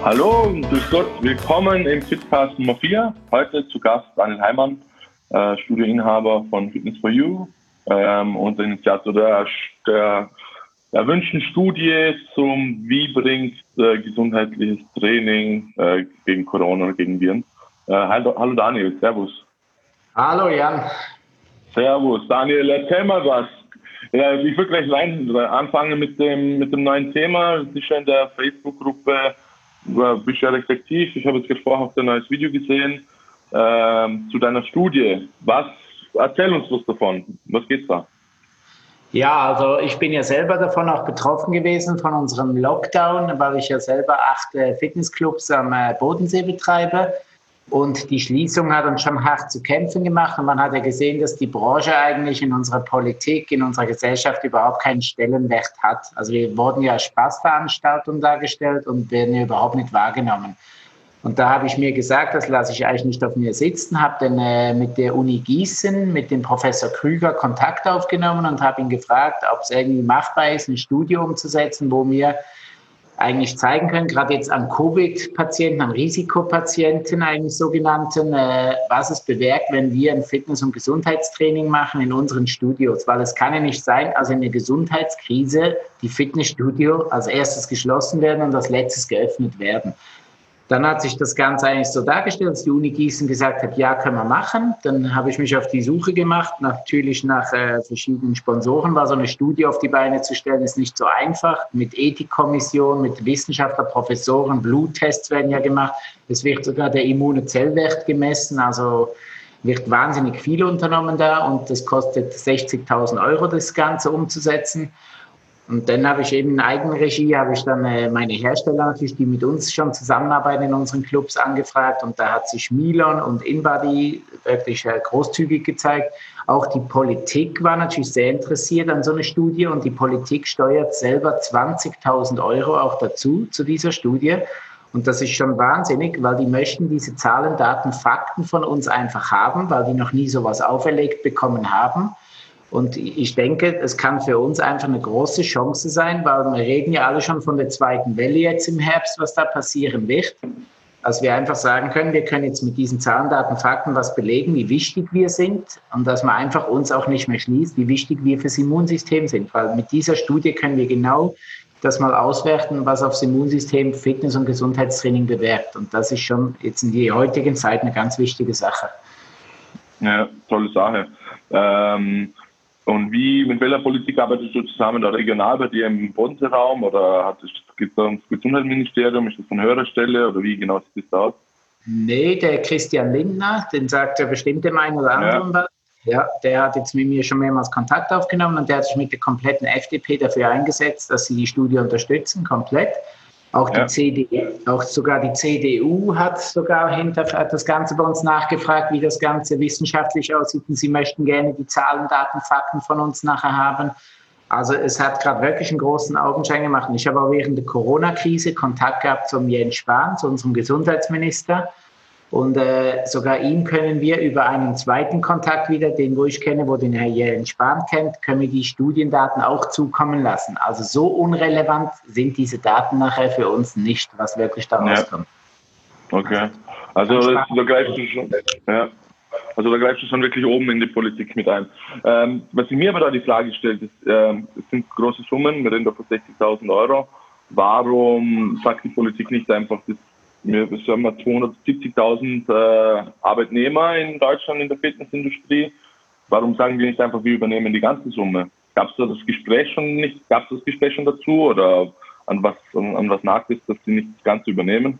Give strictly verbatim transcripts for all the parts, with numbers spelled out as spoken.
Hallo, grüß Gott, willkommen im Fitcast Nummer vier. Heute zu Gast Daniel Heimann, äh, Studioinhaber von Fitness for You ähm, und der Initiator der, der erwünschten Studie zum Wie bringt äh, gesundheitliches Training äh, gegen Corona oder gegen Viren. Äh, hallo, hallo Daniel, servus. Hallo Jan. Servus, Daniel, erzähl mal was. Ja, ich würde gleich rein, anfangen mit dem, mit dem neuen Thema. Du bist ja in der Facebook-Gruppe, bist ja recht aktiv. Ich habe jetzt gerade vorher auch ein neues Video gesehen ähm, zu deiner Studie. Was, erzähl uns was davon. Was geht's da? Ja, also ich bin ja selber davon auch betroffen gewesen, von unserem Lockdown, weil ich ja selber acht äh, Fitnessclubs am äh, Bodensee betreibe. Und die Schließung hat uns schon hart zu kämpfen gemacht. Und man hat ja gesehen, dass die Branche eigentlich in unserer Politik, in unserer Gesellschaft überhaupt keinen Stellenwert hat. Also wir wurden ja als Spaßveranstaltung dargestellt und werden ja überhaupt nicht wahrgenommen. Und da habe ich mir gesagt, das lasse ich eigentlich nicht auf mir sitzen, habe dann äh, mit der Uni Gießen, mit dem Professor Krüger Kontakt aufgenommen und habe ihn gefragt, ob es irgendwie machbar ist, ein Studium umzusetzen, wo wir eigentlich zeigen können, gerade jetzt an Covid-Patienten, an Risikopatienten eigentlich sogenannten, äh, was es bewirkt, wenn wir ein Fitness- und Gesundheitstraining machen in unseren Studios. Weil es kann ja nicht sein, also in der Gesundheitskrise die Fitnessstudio als erstes geschlossen werden und als letztes geöffnet werden. Dann hat sich das Ganze eigentlich so dargestellt, dass die Uni Gießen gesagt hat, ja, können wir machen. Dann habe ich mich auf die Suche gemacht, natürlich nach äh, verschiedenen Sponsoren, weil so eine Studie auf die Beine zu stellen, ist nicht so einfach. Mit Ethikkommission, mit Wissenschaftler, Professoren, Bluttests werden ja gemacht. Es wird sogar der immune Zellwert gemessen, also wird wahnsinnig viel unternommen da und das kostet sechzigtausend Euro, das Ganze umzusetzen. Und dann habe ich eben in Eigenregie, habe ich dann äh, meine Hersteller natürlich, die mit uns schon zusammenarbeiten in unseren Clubs, angefragt. Und da hat sich Milon und InBody wirklich äh, großzügig gezeigt. Auch die Politik war natürlich sehr interessiert an so einer Studie. Und die Politik steuert selber zwanzigtausend Euro auch dazu, zu dieser Studie. Und das ist schon wahnsinnig, weil die möchten diese Zahlen, Daten, Fakten von uns einfach haben, weil die noch nie sowas auferlegt bekommen haben. Und ich denke, es kann für uns einfach eine große Chance sein, weil wir reden ja alle schon von der zweiten Welle jetzt im Herbst, was da passieren wird. Dass wir einfach sagen können, wir können jetzt mit diesen Zahlen, Daten, Fakten was belegen, wie wichtig wir sind und dass man einfach uns auch nicht mehr schließt, wie wichtig wir fürs Immunsystem sind. Weil mit dieser Studie können wir genau das mal auswerten, was aufs Immunsystem Fitness- und Gesundheitstraining bewirkt. Und das ist schon jetzt in der heutigen Zeit eine ganz wichtige Sache. Ja, tolle Sache. Ähm Und wie, mit welcher Politik arbeitest du zusammen, da regional bei dir im Bodenseeraum oder gibt es da ein Gesundheitsministerium, ist das von höherer Stelle oder wie genau sieht das da aus? Nee, der Christian Lindner, den sagt ja bestimmt dem einen oder anderen was. Ja. ja, der hat jetzt mit mir schon mehrmals Kontakt aufgenommen und der hat sich mit der kompletten F D P dafür eingesetzt, dass sie die Studie unterstützen, komplett. Auch die ja. C D U, auch sogar die C D U hat sogar hinter hat das Ganze bei uns nachgefragt, wie das Ganze wissenschaftlich aussieht. Und sie möchten gerne die Zahlen, Daten, Fakten von uns nachher haben. Also es hat gerade wirklich einen großen Augenschein gemacht. Und ich habe auch während der Corona-Krise Kontakt gehabt zum Jens Spahn, zu unserem Gesundheitsminister. Und äh, sogar ihm können wir über einen zweiten Kontakt wieder, den wo ich kenne, wo den Herr Jens Spahn kennt, können wir die Studiendaten auch zukommen lassen. Also so unrelevant sind diese Daten nachher für uns nicht, was wirklich da rauskommt. Ja. Okay, also das, da greifst du schon, ja. Also da greifst du schon wirklich oben in die Politik mit ein. Ähm, was ich mir aber da die Frage stellt, ist, ähm, es sind große Summen, wir reden da von sechzigtausend Euro. Warum sagt die Politik nicht einfach, das wir haben zweihundertsiebzigtausend äh, Arbeitnehmer in Deutschland in der Fitnessindustrie. Warum sagen wir nicht einfach, wir übernehmen die ganze Summe? Gab es da das Gespräch schon nicht? Gab es das Gespräch schon dazu oder an was an, an was nagt es, dass sie nicht das Ganze übernehmen?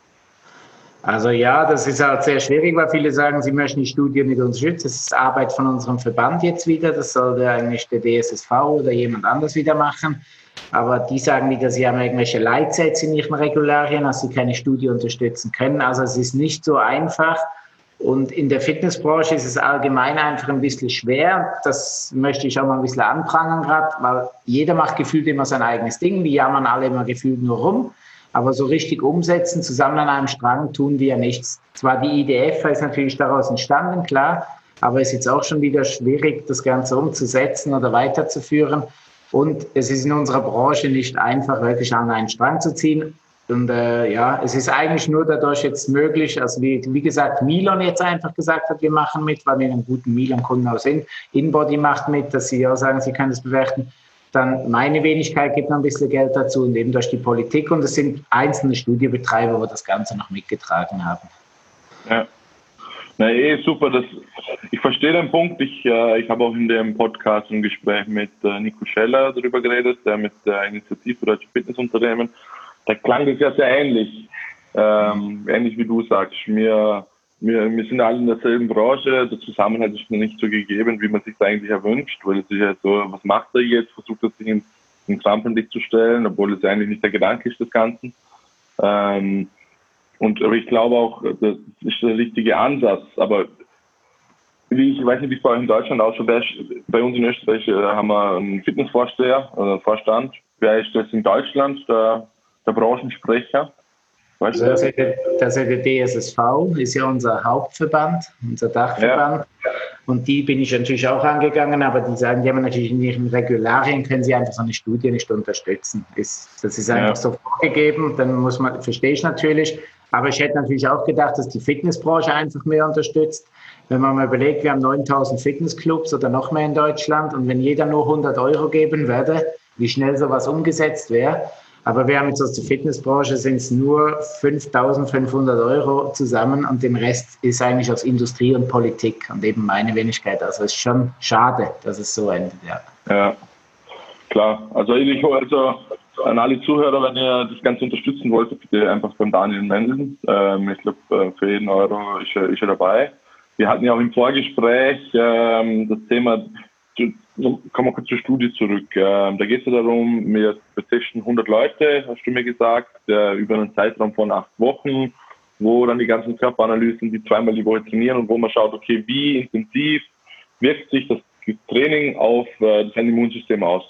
Also ja, das ist halt sehr schwierig, weil viele sagen, sie möchten die Studie nicht unterstützen. Das ist Arbeit von unserem Verband jetzt wieder. Das sollte eigentlich der D S S V oder jemand anders wieder machen. Aber die sagen wieder, sie haben irgendwelche Leitsätze in ihren Regularien, dass sie keine Studie unterstützen können. Also es ist nicht so einfach. Und in der Fitnessbranche ist es allgemein einfach ein bisschen schwer. Das möchte ich auch mal ein bisschen anprangern gerade, weil jeder macht gefühlt immer sein eigenes Ding. Die jammern alle immer gefühlt nur rum. Aber so richtig umsetzen, zusammen an einem Strang tun wir ja nichts. Zwar die I D F ist natürlich daraus entstanden, klar, aber es ist jetzt auch schon wieder schwierig, das Ganze umzusetzen oder weiterzuführen. Und es ist in unserer Branche nicht einfach, wirklich an einen Strang zu ziehen. Und äh, ja, es ist eigentlich nur dadurch jetzt möglich, also wie, wie gesagt, Milon jetzt einfach gesagt hat, wir machen mit, weil wir einen guten Milon-Kunden auch sind. InBody macht mit, dass sie auch sagen, sie können das bewerten. Dann meine Wenigkeit gibt noch ein bisschen Geld dazu und eben durch die Politik. Und es sind einzelne Studiobetreiber, wo das Ganze noch mitgetragen haben. Ja. Na eh, super. Das, ich verstehe den Punkt. Ich, äh, ich habe auch in dem Podcast ein Gespräch mit äh, Nico Scheller darüber geredet, der mit der Initiative Deutsche Fitnessunternehmen. Da klang das ja sehr ähnlich, ähm, ähnlich wie du sagst. Wir, wir, wir sind alle in derselben Branche, der Zusammenhalt ist noch nicht so gegeben, wie man sich das eigentlich erwünscht, weil es ist ja so, was macht er jetzt, versucht er sich ins, ins Rampenlicht zu stellen, obwohl es eigentlich nicht der Gedanke ist des Ganzen. Ähm, und, aber ich glaube auch, das ist der richtige Ansatz, aber wie ich, ich weiß nicht, wie es bei euch in Deutschland ausschaut, bei uns in Österreich äh, haben wir einen Fitnessvorsteher, oder Vorstand. Wer ist das in Deutschland, der der Branchensprecher? Weißt du? Das ist der D S S V, ist ja unser Hauptverband, unser Dachverband. Ja. Und die bin ich natürlich auch angegangen, aber die sagen, die haben natürlich in ihren Regularien, können sie einfach so eine Studie nicht unterstützen. Das, das ist einfach ja. so vorgegeben, dann muss man, verstehe ich natürlich. Aber ich hätte natürlich auch gedacht, dass die Fitnessbranche einfach mehr unterstützt. Wenn man mal überlegt, wir haben neuntausend Fitnessclubs oder noch mehr in Deutschland und wenn jeder nur hundert Euro geben würde, wie schnell sowas umgesetzt wäre. Aber wir haben jetzt aus der Fitnessbranche sind es nur fünftausendfünfhundert Euro zusammen und den Rest ist eigentlich aus Industrie und Politik und eben meine Wenigkeit. Also es ist schon schade, dass es so endet. Ja, ja klar. Also ich also an alle Zuhörer, wenn ihr das Ganze unterstützen wollt, bitte einfach beim Daniel melden. Ähm, ich glaube, für jeden Euro ist er, ist er dabei. Wir hatten ja auch im Vorgespräch ähm, das Thema, kommen wir kurz zur Studie zurück. Ähm, da geht es ja darum, wir testen hundert Leute, hast du mir gesagt, äh, über einen Zeitraum von acht Wochen, wo dann die ganzen Körperanalysen, die zweimal die Woche trainieren und wo man schaut, okay, wie intensiv wirkt sich das Training auf äh, das Immunsystem aus.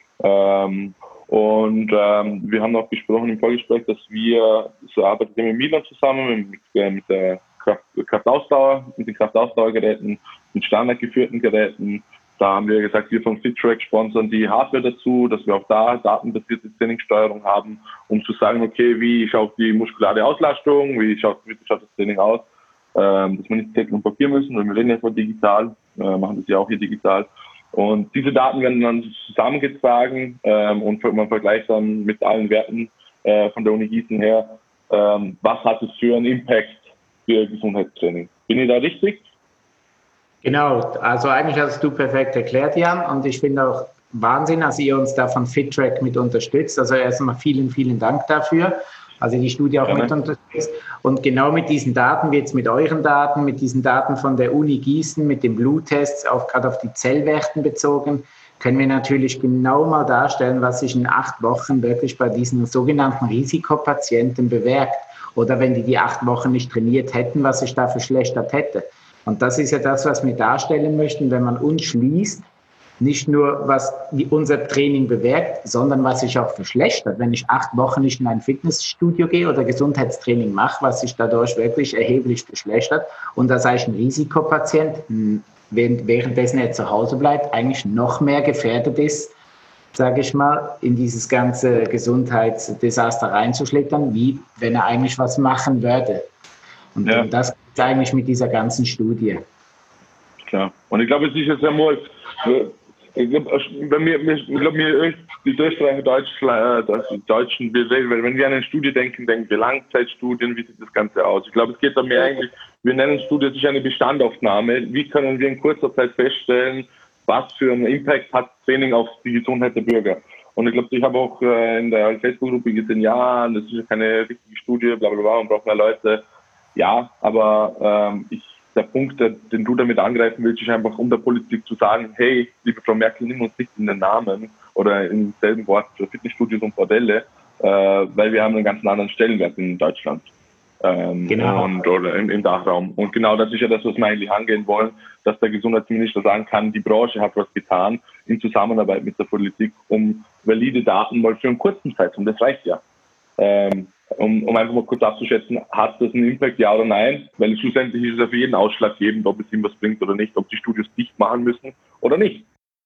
Ähm, und ähm, wir haben auch besprochen im Vorgespräch, dass wir, so arbeitet mit Milan zusammen, mit, äh, mit der Kraft, Kraftausdauer, mit den Kraftausdauergeräten, mit standardgeführten Geräten. Da haben wir gesagt, wir von FitTrack sponsern die Hardware dazu, dass wir auch da datenbasierte Trainingssteuerung haben, um zu sagen, okay, wie schaut die muskulare Auslastung, wie schaut, wie schaut das Training aus, ähm, dass wir nicht Zettel und Papier müssen, weil wir reden ja von digital, äh, machen das ja auch hier digital. Und diese Daten werden dann zusammengetragen ähm, und man vergleicht dann mit allen Werten äh, von der Uni Gießen her, ähm, was hat es für einen Impact für Gesundheitstraining. Bin ich da richtig? Genau, also eigentlich hast du perfekt erklärt, Jan, und ich finde auch Wahnsinn, dass ihr uns da von FitTrack mit unterstützt. Also erstmal vielen, vielen Dank dafür, also die Studie auch ja, mit unterstützt. Und genau mit diesen Daten, wie jetzt mit euren Daten, mit diesen Daten von der Uni Gießen, mit den Bluttests, auch gerade auf die Zellwerten bezogen, können wir natürlich genau mal darstellen, was sich in acht Wochen wirklich bei diesen sogenannten Risikopatienten bewirkt. Oder wenn die die acht Wochen nicht trainiert hätten, was sich da verschlechtert hätte. Und das ist ja das, was wir darstellen möchten, wenn man uns schließt, nicht nur, was unser Training bewirkt, sondern was sich auch verschlechtert. Wenn ich acht Wochen nicht in ein Fitnessstudio gehe oder Gesundheitstraining mache, was sich dadurch wirklich erheblich verschlechtert und dass eigentlich ein Risikopatient, währenddessen er zu Hause bleibt, eigentlich noch mehr gefährdet ist, sage ich mal, in dieses ganze Gesundheitsdesaster reinzuschlittern, wie wenn er eigentlich was machen würde. Und ja. das ist eigentlich mit dieser ganzen Studie. Klar. Und ich glaube, es ist jetzt einmal, ich glaube, ich glaube, wir, die Österreicher, Deutschen, Deutschen, wenn wir an eine Studie denken, denken wir Langzeitstudien, wie sieht das Ganze aus? Ich glaube, es geht da mehr eigentlich, wir nennen Studie, es ist eine Bestandaufnahme. Wie können wir in kurzer Zeit feststellen, was für einen Impact hat Training auf die Gesundheit der Bürger? Und ich glaube, ich habe auch in der Facebook-Gruppe gesehen, ja, das ist ja keine richtige Studie, bla bla bla, man braucht mehr Leute. Ja, aber ähm, ich, der Punkt, der, den du damit angreifen willst, ist einfach, um der Politik zu sagen, hey, liebe Frau Merkel, nimm uns nicht in den Namen oder im selben Wort für Fitnessstudios und Bordelle, äh, weil wir haben einen ganz anderen Stellenwert in Deutschland ähm, genau. und, oder im, im Dachraum. Und genau das ist ja das, was wir eigentlich angehen wollen, dass der Gesundheitsminister sagen kann, die Branche hat was getan in Zusammenarbeit mit der Politik, um valide Daten mal für einen kurzen Zeitraum, das reicht ja. Ähm, Um, um einfach mal kurz abzuschätzen, hat das einen Impact, ja oder nein? Weil schlussendlich ist es ja für jeden ausschlaggebend, ob es ihm was bringt oder nicht, ob die Studios dicht machen müssen oder nicht.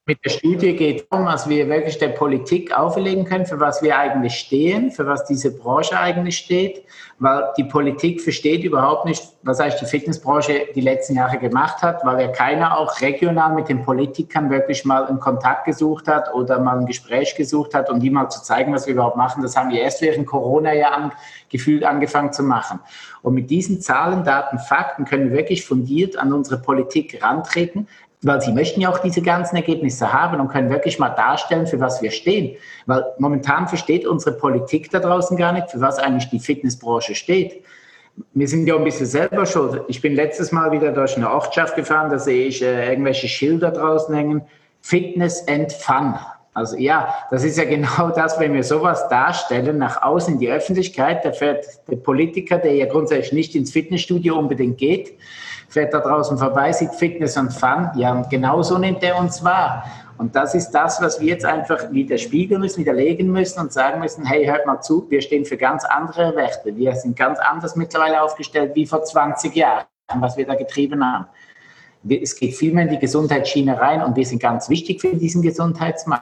mit der Studie geht es darum, dass wir wirklich der Politik auferlegen können, für was wir eigentlich stehen, für was diese Branche eigentlich steht, weil die Politik versteht überhaupt nicht, was eigentlich die Fitnessbranche die letzten Jahre gemacht hat, weil ja keiner auch regional mit den Politikern wirklich mal einen Kontakt gesucht hat oder mal ein Gespräch gesucht hat, um die mal zu zeigen, was wir überhaupt machen. Das haben wir erst während Corona ja an, gefühlt angefangen zu machen. Und mit diesen Zahlen, Daten, Fakten können wir wirklich fundiert an unsere Politik rantreten, weil sie möchten ja auch diese ganzen Ergebnisse haben und können wirklich mal darstellen, für was wir stehen. Weil momentan versteht unsere Politik da draußen gar nicht, für was eigentlich die Fitnessbranche steht. Wir sind ja ein bisschen selber schuld. Ich bin letztes Mal wieder durch eine Ortschaft gefahren, da sehe ich äh, irgendwelche Schilder draußen hängen. Fitness and Fun. Also ja, das ist ja genau das, wenn wir sowas darstellen, nach außen in die Öffentlichkeit, da fährt der Politiker, der ja grundsätzlich nicht ins Fitnessstudio unbedingt geht, fährt da draußen vorbei, sieht Fitness und Fun, ja, und genau so nimmt er uns wahr. Und das ist das, was wir jetzt einfach widerspiegeln müssen, widerlegen müssen und sagen müssen, hey, hört mal zu, wir stehen für ganz andere Werte. Wir sind ganz anders mittlerweile aufgestellt wie vor zwanzig Jahren, was wir da getrieben haben. Es geht viel mehr in die Gesundheitsschiene rein und wir sind ganz wichtig für diesen Gesundheitsmarkt.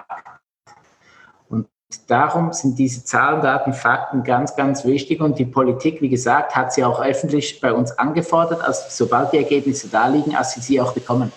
Und darum sind diese Zahlen, Daten, Fakten ganz, ganz wichtig. Und die Politik, wie gesagt, hat sie auch öffentlich bei uns angefordert, also sobald die Ergebnisse da liegen, als sie sie auch bekommen.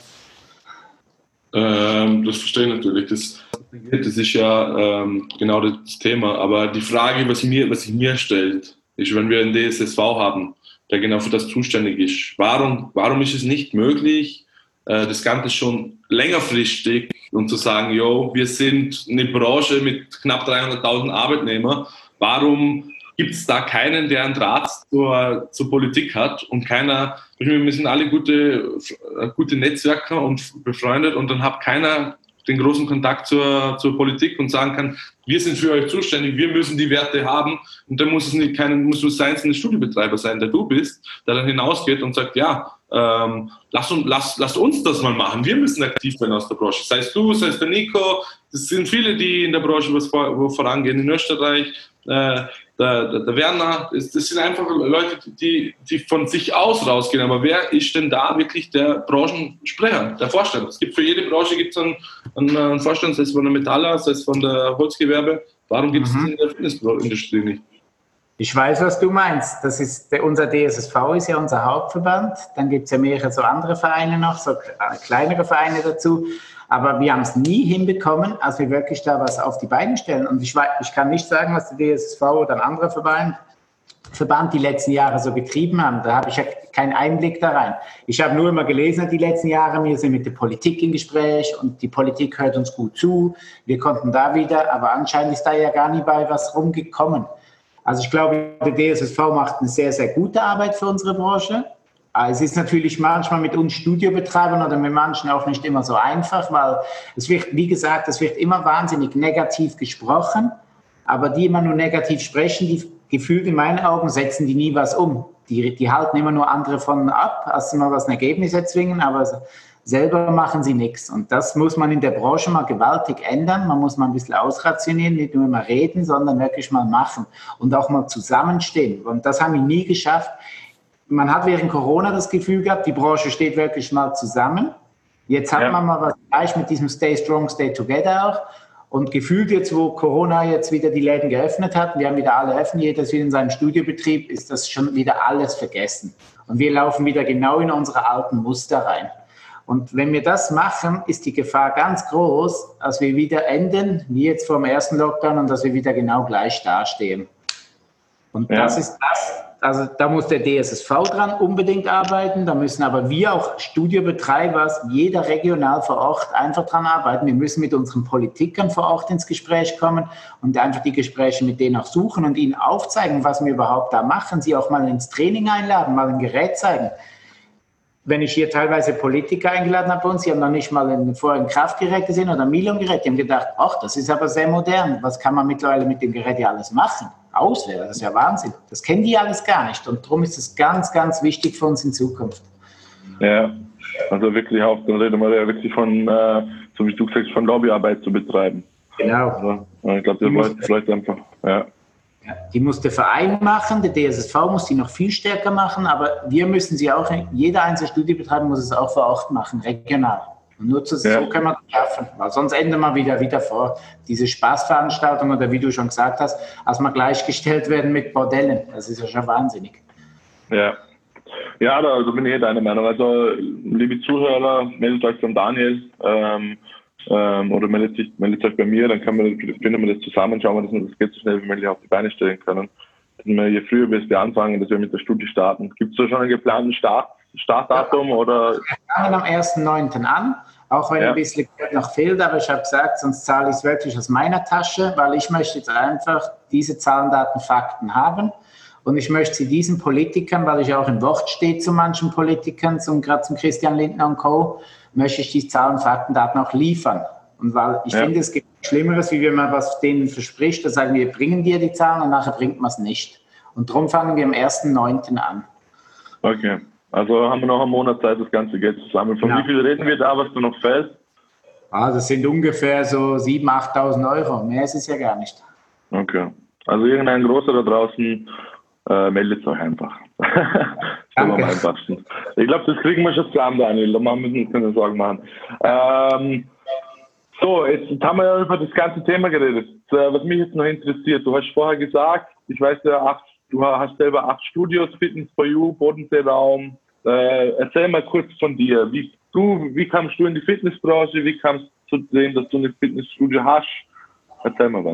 Ähm, das verstehe ich natürlich. Das, das ist ja ähm, genau das Thema. Aber die Frage, was sich mir, was sich mir stellt, ist, wenn wir einen D S S V haben, der genau für das zuständig ist, warum, warum ist es nicht möglich, äh, das Ganze schon längerfristig und zu sagen, yo, wir sind eine Branche mit knapp dreihunderttausend Arbeitnehmern, warum gibt es da keinen, der einen Draht zur, zur Politik hat und keiner, wir sind alle gute, gute Netzwerker und befreundet und dann hat keiner den großen Kontakt zur, zur Politik und sagen kann, wir sind für euch zuständig, wir müssen die Werte haben und dann muss es nicht kein, muss es einzelne Studiobetreiber sein, der du bist, der dann hinausgeht und sagt, ja, ähm, lass, uns, lass, lass uns das mal machen, wir müssen aktiv werden aus der Branche, sei es du, sei es der Nico, das sind viele, die in der Branche was vor, wo vorangehen, in Österreich, äh, Der, der, der Werner, das, das sind einfach Leute, die, die von sich aus rausgehen. Aber wer ist denn da wirklich der Branchensprecher, der Vorstand? Es gibt für jede Branche gibt's einen, einen Vorstand, sei es von der Metaller, sei es von der Holzgewerbe. Warum gibt es mhm. das in der Fitnessindustrie nicht? Ich weiß, was du meinst. Das ist der, unser D S S V ist ja unser Hauptverband. Dann gibt es ja mehrere so andere Vereine noch, so kleinere Vereine dazu. Aber wir haben es nie hinbekommen, als wir wirklich da was auf die Beine stellen. Und ich, ich kann nicht sagen, was der D S S V oder ein anderer Verband, Verband die letzten Jahre so getrieben haben. Da habe ich ja keinen Einblick da rein. Ich habe nur immer gelesen, die letzten Jahre, wir sind mit der Politik im Gespräch und die Politik hört uns gut zu. Wir konnten da wieder, aber anscheinend ist da ja gar nie bei was rumgekommen. Also ich glaube, der D S S V macht eine sehr, sehr gute Arbeit für unsere Branche. Es ist natürlich manchmal mit uns Studiobetreibern oder mit manchen auch nicht immer so einfach, weil es wird, wie gesagt, es wird immer wahnsinnig negativ gesprochen, aber die immer nur negativ sprechen, die gefühlt in meinen Augen setzen die nie was um. Die, die halten immer nur andere von ab, als sie mal was ein Ergebnis erzwingen, aber selber machen sie nichts. Und das muss man in der Branche mal gewaltig ändern. Man muss mal ein bisschen ausrationieren, nicht nur immer reden, sondern wirklich mal machen und auch mal zusammenstehen. Und das haben wir nie geschafft. Man hat während Corona das Gefühl gehabt, die Branche steht wirklich mal zusammen. Jetzt hat ja. man mal was gleich mit diesem Stay Strong, Stay Together auch. Und gefühlt jetzt, wo Corona jetzt wieder die Läden geöffnet hat, wir haben wieder alle offen, jeder ist wieder in seinem Studiobetrieb, ist das schon wieder alles vergessen. Und wir laufen wieder genau in unsere alten Muster rein. Und wenn wir das machen, ist die Gefahr ganz groß, dass wir wieder enden, wie jetzt vor dem ersten Lockdown, und dass wir wieder genau gleich dastehen. Und ja. das ist das. Also da muss der D S S V dran unbedingt arbeiten, da müssen aber wir auch Studiobetreiber, jeder regional vor Ort einfach dran arbeiten. Wir müssen mit unseren Politikern vor Ort ins Gespräch kommen und einfach die Gespräche mit denen auch suchen und ihnen aufzeigen, was wir überhaupt da machen, sie auch mal ins Training einladen, mal ein Gerät zeigen. Wenn ich hier teilweise Politiker eingeladen habe bei uns, die haben noch nicht mal ein, vorher ein Kraftgerät gesehen oder ein Milon-Gerät, die haben gedacht, ach, das ist aber sehr modern, was kann man mittlerweile mit dem Gerät ja alles machen? Auswählen, das ist ja Wahnsinn. Das kennen die alles gar nicht und darum ist es ganz, ganz wichtig für uns in Zukunft. Ja, also wirklich auch, dann reden wir ja wirklich von, äh, so wie du gesagt hast, von Lobbyarbeit zu betreiben. Genau. Also, ich glaube, das läuft, läuft einfach, ja. Ja, die muss der Verein machen, der D S S V muss die noch viel stärker machen, aber wir müssen sie auch, jeder einzelne Studiobetreiber muss es auch vor Ort machen, regional. Und nur zu, Ja. so können wir das schaffen. Weil sonst enden wir wieder, wieder vor diese Spaßveranstaltungen oder wie du schon gesagt hast, als wir gleichgestellt werden mit Bordellen. Das ist ja schon wahnsinnig. Ja. Ja, da also bin ich eh deiner Meinung. Also, liebe Zuhörer, meldet euch beim Daniel ähm, ähm, oder meldet, sich, meldet euch bei mir, dann kann man, finden wir das zusammen, schauen wir, dass wir das geht so schnell wie möglich auf die Beine stellen können. Dass wir je früher wir anfangen, dass wir mit der Studie starten. Gibt es da schon einen geplanten Start, Startdatum? Oder? Wir fangen am ersten neunten an, auch wenn Ja. ein bisschen Geld noch fehlt, aber ich habe gesagt, sonst zahle ich es wirklich aus meiner Tasche, weil ich möchte jetzt einfach diese Zahlen, Daten, Fakten haben. Und ich möchte sie diesen Politikern, weil ich auch im Wort stehe zu manchen Politikern, zum, gerade zum Christian Lindner und Co., möchte ich die Zahlen, Fakten, Daten auch liefern. Und weil ich Ja. finde, es gibt Schlimmeres, wie wenn man was denen verspricht, da sagen wir, wir bringen dir die Zahlen und nachher bringt man es nicht. Und darum fangen wir am ersten neunten an. Okay. Also haben wir noch einen Monat Zeit, das ganze Geld zu sammeln. Von Ja. wie viel reden wir da, was du noch fällt? Ah, das sind ungefähr so siebentausend, achttausend Euro. Mehr ist es ja gar nicht. Okay. Also irgendein Großer da draußen, äh, meldet euch einfach. Das ist am Danke. einfachsten. Ich glaube, das kriegen wir schon zusammen, Daniel. Da müssen wir uns keine Sorgen machen. Ähm, so, jetzt haben wir ja über das ganze Thema geredet. Äh, Was mich jetzt noch interessiert, du hast vorher gesagt, ich weiß ja, acht, du hast selber acht Studios, Fitness for You, Bodenseeraum. Äh, erzähl mal kurz von dir. Wie, du, wie kamst du in die Fitnessbranche? Wie kamst du zu dem, dass du eine Fitnessstudio hast? Erzähl mal was.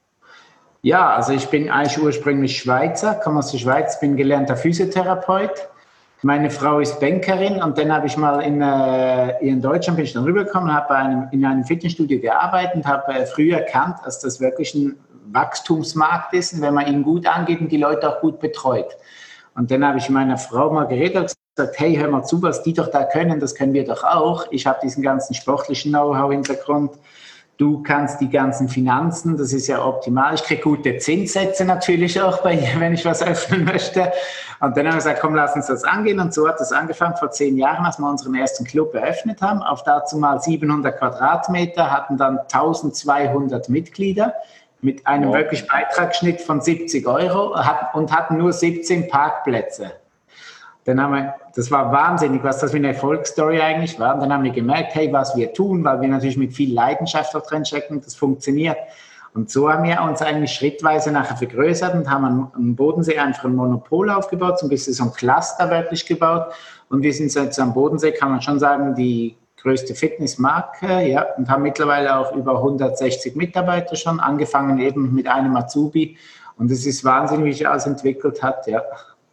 Ja, also ich bin eigentlich ursprünglich Schweizer, komme aus der Schweiz, bin gelernter Physiotherapeut. Meine Frau ist Bankerin und dann habe ich mal in, äh, in Deutschland bin ich dann rübergekommen, habe bei einem, in einem Fitnessstudio gearbeitet und habe äh, früh erkannt, dass das wirklich ein Wachstumsmarkt ist und wenn man ihn gut angeht und die Leute auch gut betreut. Und dann habe ich mit meiner Frau mal geredet und gesagt, hey, hör mal zu, was die doch da können, das können wir doch auch. Ich habe diesen ganzen sportlichen Know-how-Hintergrund. Du kannst die ganzen Finanzen, das ist ja optimal. Ich kriege gute Zinssätze natürlich auch bei ihr, wenn ich was öffnen möchte. Und dann haben wir gesagt, komm, lass uns das angehen. Und so hat es angefangen vor zehn Jahren, als wir unseren ersten Club eröffnet haben. Auf dazu mal siebenhundert Quadratmeter, hatten dann eintausendzweihundert Mitglieder mit einem Wow. wirklich Beitragsschnitt von siebzig Euro und hatten nur siebzehn Parkplätze. Dann haben wir, das war wahnsinnig, was das für eine Erfolgsstory eigentlich war. Und dann haben wir gemerkt, hey, was wir tun, weil wir natürlich mit viel Leidenschaft auch drin stecken, das funktioniert. Und so haben wir uns eigentlich schrittweise nachher vergrößert und haben am Bodensee einfach ein Monopol aufgebaut, so ein bisschen so ein Cluster wirklich gebaut. Und wir sind jetzt am Bodensee, kann man schon sagen, die größte Fitnessmarke, ja, und haben mittlerweile auch über hundertsechzig Mitarbeiter schon, angefangen eben mit einem Azubi. Und es ist wahnsinnig, wie sich alles entwickelt hat, ja.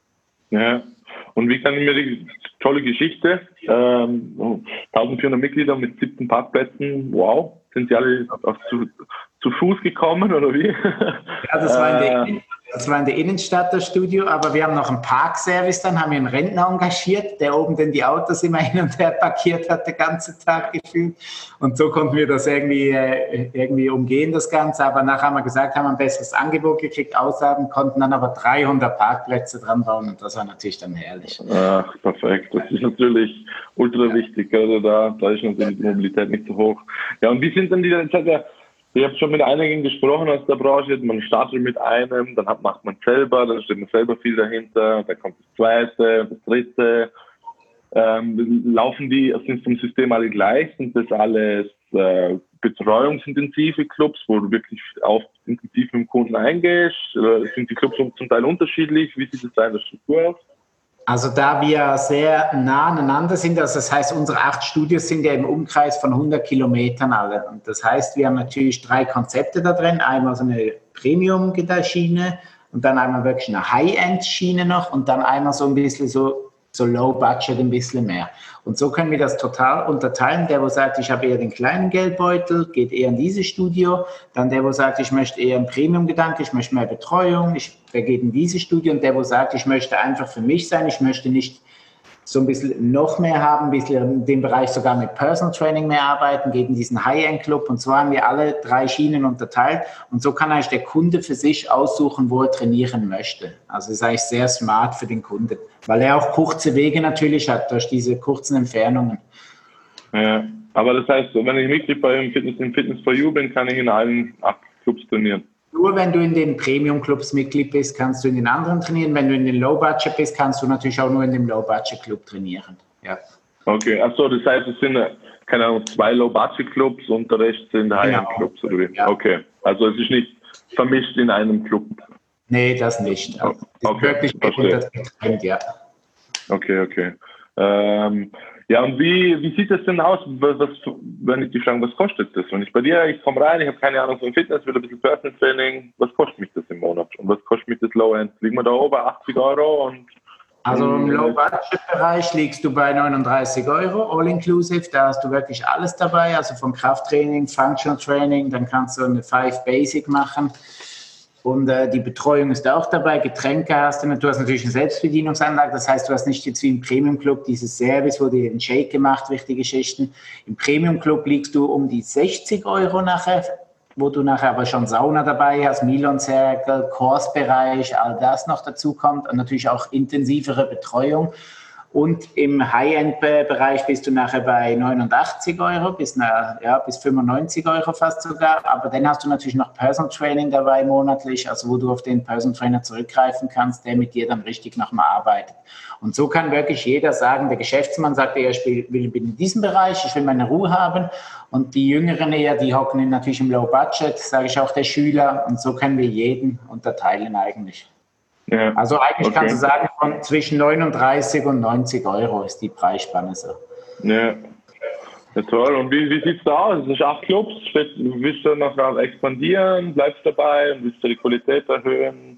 Ja. Und wie kann ich mir die tolle Geschichte, ähm, eintausendvierhundert Mitglieder mit siebzehn Parkplätzen, wow, sind die alle auf, zu, zu Fuß gekommen oder wie? Ja, das war in der, Innen- das war in der Innenstadt das Studio, aber wir haben noch einen Parkservice, dann haben wir einen Rentner engagiert, der oben denn die Autos immer hin und her parkiert hat, den ganzen Tag gefühlt. Und so konnten wir das irgendwie, äh, irgendwie umgehen, das Ganze. Aber nachher haben wir gesagt, haben wir ein besseres Angebot gekriegt, Aussagen, konnten dann aber dreihundert Parkplätze dran bauen und das war natürlich dann herrlich. Ach, perfekt. Das ist natürlich ultra wichtig. Also da, da ist natürlich die Mobilität nicht so hoch. Ja, und wie sind denn die denn? Ich habe schon mit einigen gesprochen aus der Branche. Man startet mit einem, dann hat, macht man selber, dann steht man selber viel dahinter, dann kommt das zweite, das dritte. Ähm, laufen die, sind vom System alle gleich? Sind das alles äh, betreuungsintensive Clubs, wo du wirklich auf intensiv mit dem Kunden eingehst? Oder sind die Clubs zum Teil unterschiedlich? Wie sieht es da in der Struktur aus? Also da wir sehr nah aneinander sind, also das heißt, unsere acht Studios sind ja im Umkreis von hundert Kilometern alle. Und das heißt, wir haben natürlich drei Konzepte da drin. Einmal so eine Premium-Schiene und dann einmal wirklich eine High-End-Schiene noch und dann einmal so ein bisschen so, so Low-Budget ein bisschen mehr. Und so können wir das total unterteilen. Der, wo sagt, ich habe eher den kleinen Geldbeutel, geht eher in dieses Studio. Dann der, wo sagt, ich möchte eher einen Premium-Gedanke, ich möchte mehr Betreuung, ich, der geht in dieses Studio. Und der, wo sagt, ich möchte einfach für mich sein, ich möchte nicht so ein bisschen noch mehr haben, ein bisschen in dem Bereich sogar mit Personal Training mehr arbeiten, geht in diesen High-End-Club. Und so haben wir alle drei Schienen unterteilt. Und so kann eigentlich der Kunde für sich aussuchen, wo er trainieren möchte. Also das ist eigentlich sehr smart für den Kunden, weil er auch kurze Wege natürlich hat, durch diese kurzen Entfernungen. Ja, aber das heißt, wenn ich Mitglied bei Fitness, in Fitness for You bin, kann ich in allen acht Clubs trainieren. Nur wenn du in den Premium-Clubs Mitglied bist, kannst du in den anderen trainieren. Wenn du in den Low-Budget bist, kannst du natürlich auch nur in dem Low-Budget-Club trainieren. Ja. Okay, achso, das heißt, es sind keine Ahnung, zwei Low-Budget-Clubs und der Rest sind High-End-Clubs, oder wie? Ja. Okay, also es ist nicht vermischt in einem Club. Nee, das nicht. Also, okay, wirklich getrennt, ja. Okay, okay. Ähm, ja, und wie, wie sieht das denn aus, was, wenn ich dich frage, was kostet das? Wenn ich bei dir, ich komme rein, ich habe keine Ahnung von Fitness, will ein bisschen Personal Training, was kostet mich das im Monat? Und was kostet mich das Low-End? Liegen wir da oben bei achtzig Euro? Und, also im Low-Budget-Bereich liegst du bei neununddreißig Euro, all-inclusive, da hast du wirklich alles dabei, also vom Krafttraining, Functional Training, dann kannst du eine Five Basic machen. Und äh, die Betreuung ist auch dabei, Getränke hast du, du hast natürlich eine Selbstbedienungsanlage, das heißt, du hast nicht jetzt wie im Premium Club dieses Service, wo dir ein Shake gemacht wird, die Geschichten. Im Premium Club liegst du um die sechzig Euro nachher, wo du nachher aber schon Sauna dabei hast, Milan Circle, Kursbereich, all das noch dazu kommt und natürlich auch intensivere Betreuung. Und im High-End-Bereich bist du nachher bei neunundachtzig Euro bis, na, ja, bis fünfundneunzig Euro fast sogar. Aber dann hast du natürlich noch Personal Training dabei monatlich, also wo du auf den Personal Trainer zurückgreifen kannst, der mit dir dann richtig nochmal arbeitet. Und so kann wirklich jeder sagen, der Geschäftsmann sagt, ich will, bin in diesem Bereich, ich will meine Ruhe haben. Und die Jüngeren eher, die hocken natürlich im Low Budget, sage ich auch der Schüler. Und so können wir jeden unterteilen eigentlich. Ja, also eigentlich okay. Kannst du sagen, von zwischen neununddreißig und neunzig Euro ist die Preisspanne so. Ja, ja toll. Und wie, wie sieht es da aus? Es sind acht Clubs. Willst du noch expandieren? Bleibst du dabei? Willst du die Qualität erhöhen?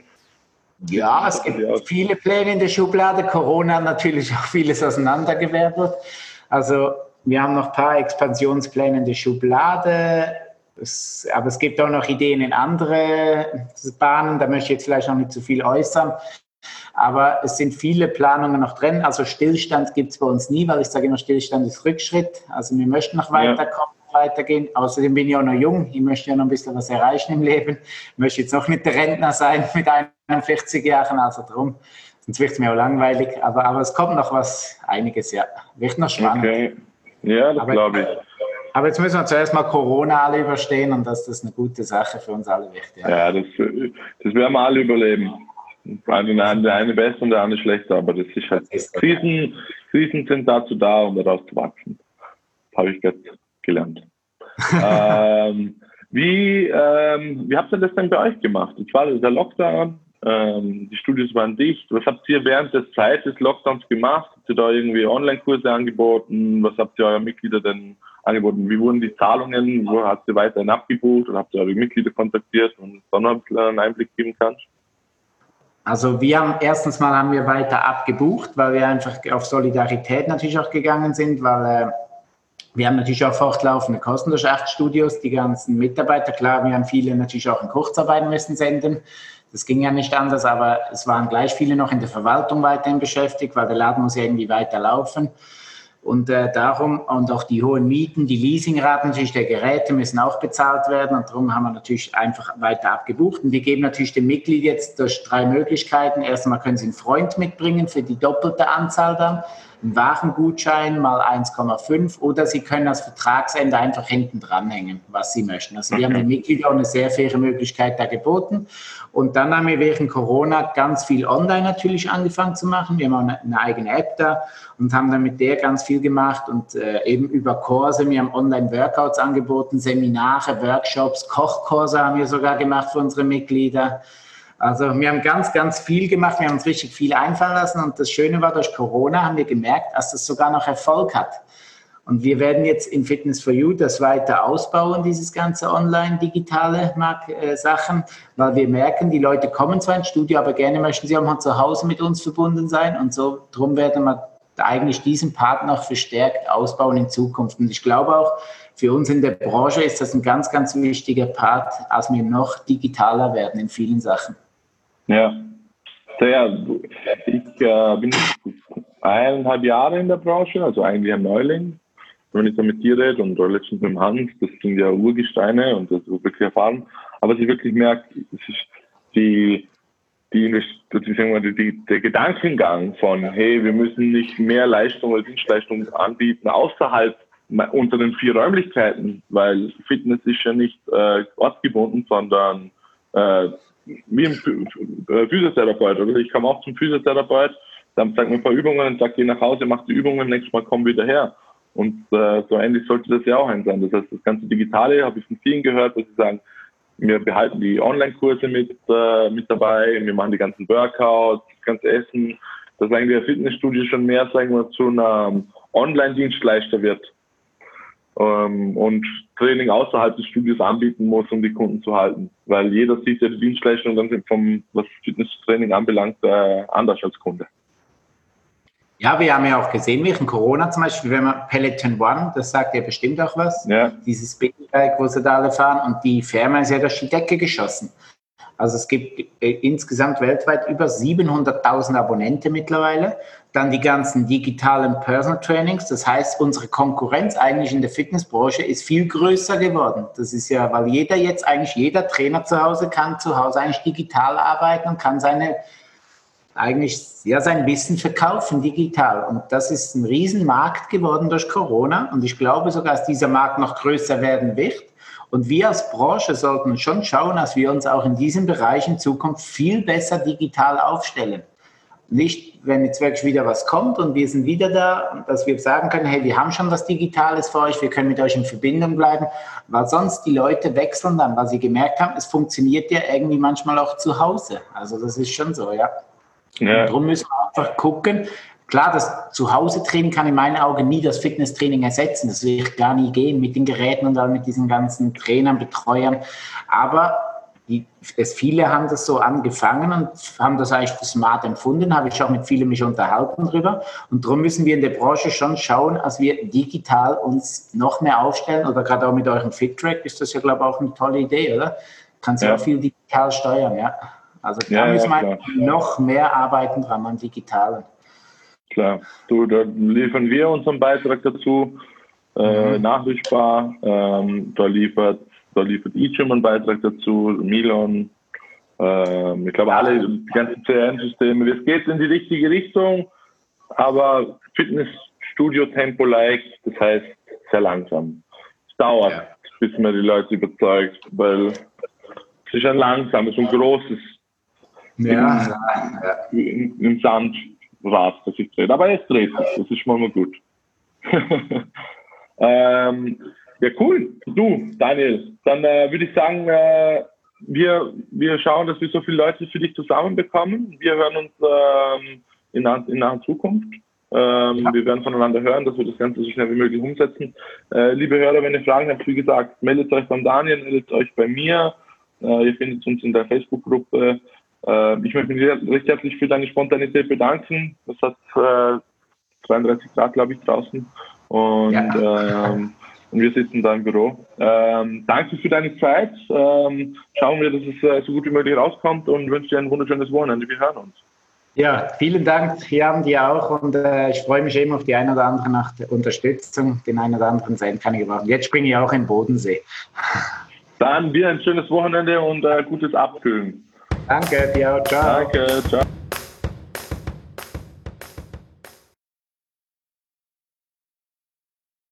Ja, es gibt viele Pläne in der Schublade. Corona hat natürlich auch vieles auseinandergewirbelt. Also wir haben noch ein paar Expansionspläne in der Schublade. Es, aber es gibt auch noch Ideen in andere Bahnen, da möchte ich jetzt vielleicht noch nicht zu viel äußern. Aber es sind viele Planungen noch drin. Also Stillstand gibt es bei uns nie, weil ich sage immer, Stillstand ist Rückschritt. Also wir möchten noch weiterkommen, ja. weitergehen. Außerdem bin ich auch noch jung. Ich möchte ja noch ein bisschen was erreichen im Leben. Ich möchte jetzt auch nicht der Rentner sein mit einundvierzig Jahren. Also darum, sonst wird es mir auch langweilig. Aber, aber es kommt noch was, einiges, ja. Wird noch spannend. Okay. Ja, das glaube ich. Aber jetzt müssen wir zuerst mal Corona alle überstehen und das ist eine gute Sache für uns alle wichtig. Ja, das, das werden wir alle überleben. Also der eine besser und der andere schlechter, aber das ist halt, das ist Krisen, Krisen sind dazu da, um daraus zu wachsen. Das habe ich jetzt gelernt. ähm, wie, ähm, wie habt ihr das denn bei euch gemacht? Jetzt war der Lockdown, ähm, die Studios waren dicht. Was habt ihr während der Zeit des Lockdowns gemacht? Habt ihr da irgendwie Online-Kurse angeboten? Was habt ihr euren Mitgliedern denn angeboten? Wie wurden die Zahlungen? Wo habt ihr weiterhin abgebucht oder habt ihr eure Mitglieder kontaktiert und da noch ein bisschen einen Einblick geben kannst? Also wir haben, erstens mal haben wir weiter abgebucht, weil wir einfach auf Solidarität natürlich auch gegangen sind, weil äh, wir haben natürlich auch fortlaufende Kosten durch acht Studios, die ganzen Mitarbeiter, klar, wir haben viele natürlich auch in Kurzarbeit müssen senden. Das ging ja nicht anders, aber es waren gleich viele noch in der Verwaltung weiterhin beschäftigt, weil der Laden muss ja irgendwie weiterlaufen. Und äh, darum, und auch die hohen Mieten, die Leasingraten natürlich der Geräte müssen auch bezahlt werden und darum haben wir natürlich einfach weiter abgebucht. Und wir geben natürlich dem Mitglied jetzt durch drei Möglichkeiten. Erstmal können Sie einen Freund mitbringen für die doppelte Anzahl dann, einen Warengutschein mal eins Komma fünf oder Sie können das Vertragsende einfach hinten dranhängen, was Sie möchten. Also wir haben den Mitgliedern auch eine sehr faire Möglichkeit da geboten. Und dann haben wir während Corona ganz viel online natürlich angefangen zu machen. Wir haben auch eine, eine eigene App da und haben dann mit der ganz viel gemacht und äh, eben über Kurse. Wir haben Online-Workouts angeboten, Seminare, Workshops, Kochkurse haben wir sogar gemacht für unsere Mitglieder. Also wir haben ganz, ganz viel gemacht. Wir haben uns richtig viel einfallen lassen und das Schöne war, durch Corona haben wir gemerkt, dass das sogar noch Erfolg hat. Und wir werden jetzt in Fitness for You das weiter ausbauen, dieses ganze online-digitale äh, Sachen, weil wir merken, die Leute kommen zwar ins Studio, aber gerne möchten sie auch mal zu Hause mit uns verbunden sein und so, darum werden wir eigentlich diesen Part noch verstärkt ausbauen in Zukunft. Und ich glaube auch, für uns in der Branche ist das ein ganz, ganz wichtiger Part, als wir noch digitaler werden in vielen Sachen. Ja, sehr. Ich äh, bin eineinhalb Jahre in der Branche, also eigentlich ein Neuling. Wenn ich da mit dir rede und letztens mit dem Hans, das sind ja Urgesteine und das ist wirklich erfahren. Aber was ich wirklich merke, es ist die, die, die, die, der Gedankengang von, hey, wir müssen nicht mehr Leistung oder Dienstleistung anbieten außerhalb unseren vier Räumlichkeiten, weil Fitness ist ja nicht äh, ortsgebunden, sondern äh, wie ein Physiotherapeut. Oder? Ich komme auch zum Physiotherapeut, dann sagt mir ein paar Übungen und sagt, geh nach Hause, mach die Übungen, nächstes Mal komm wieder her. Und äh, so ähnlich sollte das ja auch ein sein. Das heißt, das ganze Digitale habe ich von vielen gehört, dass sie sagen, wir behalten die Online-Kurse mit, äh, mit dabei, wir machen die ganzen Workouts, das ganze Essen, dass eigentlich der Fitnessstudio schon mehr, sagen wir, zu einem Online-Dienstleister wird ähm, und Training außerhalb des Studios anbieten muss, um die Kunden zu halten. Weil jeder sieht ja die Dienstleistung dann vom, was Fitnesstraining anbelangt, äh, anders als Kunde. Ja, wir haben ja auch gesehen, während Corona zum Beispiel, wenn man Peloton One, das sagt ja bestimmt auch was, ja. Dieses Bike, wo sie da alle fahren, und die Firma ist ja durch die Decke geschossen. Also es gibt äh, insgesamt weltweit über siebenhunderttausend Abonnenten mittlerweile. Dann die ganzen digitalen Personal Trainings. Das heißt, unsere Konkurrenz eigentlich in der Fitnessbranche ist viel größer geworden. Das ist ja, weil jeder jetzt eigentlich, jeder Trainer zu Hause kann zu Hause eigentlich digital arbeiten und kann seine eigentlich ja sein Wissen verkaufen digital. Und das ist ein Riesenmarkt geworden durch Corona. Und ich glaube sogar, dass dieser Markt noch größer werden wird. Und wir als Branche sollten schon schauen, dass wir uns auch in diesem Bereich in Zukunft viel besser digital aufstellen. Nicht, wenn jetzt wirklich wieder was kommt und wir sind wieder da, dass wir sagen können, hey, wir haben schon was Digitales für euch, wir können mit euch in Verbindung bleiben, weil sonst die Leute wechseln dann, weil sie gemerkt haben, es funktioniert ja irgendwie manchmal auch zu Hause. Also das ist schon so, ja. Ja. Und darum müssen wir einfach gucken. Klar, das Zuhause-Training kann in meinen Augen nie das Fitnesstraining ersetzen. Das wird gar nie gehen mit den Geräten und dann mit diesen ganzen Trainern, Betreuern. Aber die, es, viele haben das so angefangen und haben das eigentlich für smart empfunden. Habe ich auch mit vielen mich unterhalten drüber. Und darum müssen wir in der Branche schon schauen, dass wir digital uns noch mehr aufstellen. Oder gerade auch mit eurem FitTrack ist das ja, glaube ich, auch eine tolle Idee, oder? Kannst ja auch viel digital steuern, ja. Also da ja, müssen wir ja, noch mehr arbeiten dran am Digitalen. Klar, du, da liefern wir unseren Beitrag dazu, äh, mhm. nachrichtbar. Ähm, da liefert, da liefert eGym einen Beitrag dazu, Milon. Ähm, ich glaube, alle, die ganzen C R M-Systeme. Es geht in die richtige Richtung, aber Fitnessstudio-Tempo-like, das heißt sehr langsam. Es dauert, ja. bis man die Leute überzeugt, weil es ist ein langsames und großes ja. Im, im Sandrad, das sich dreht. Aber es dreht sich, das ist schon mal gut. ähm, ja, cool. Du, Daniel, dann äh, würde ich sagen, äh, wir, wir schauen, dass wir so viele Leute für dich zusammenbekommen. Wir hören uns ähm, in, naher, in naher Zukunft. Ähm, ja. Wir werden voneinander hören, dass wir das Ganze so schnell wie möglich umsetzen. Äh, liebe Hörer, wenn ihr Fragen habt, wie gesagt, meldet euch beim Daniel, meldet euch bei mir. Äh, ihr findet uns in der Facebook-Gruppe. Ich möchte mich recht herzlich für deine Spontanität bedanken. Es hat äh, zweiunddreißig Grad, glaube ich, draußen. Und, ja. ähm, und wir sitzen da im Büro. Ähm, danke für deine Zeit. Ähm, schauen wir, dass es äh, so gut wie möglich rauskommt und wünsche dir ein wunderschönes Wochenende. Wir hören uns. Ja, vielen Dank, Jan, dir auch. Und äh, ich freue mich eben auf die eine oder andere nach der Unterstützung. Den einen oder anderen Sein kann ich gebrauchen. Jetzt springe ich auch in den Bodensee. Dann wieder ein schönes Wochenende und äh, gutes Abkühlen. Danke, dir auch. Ciao. Danke, ciao.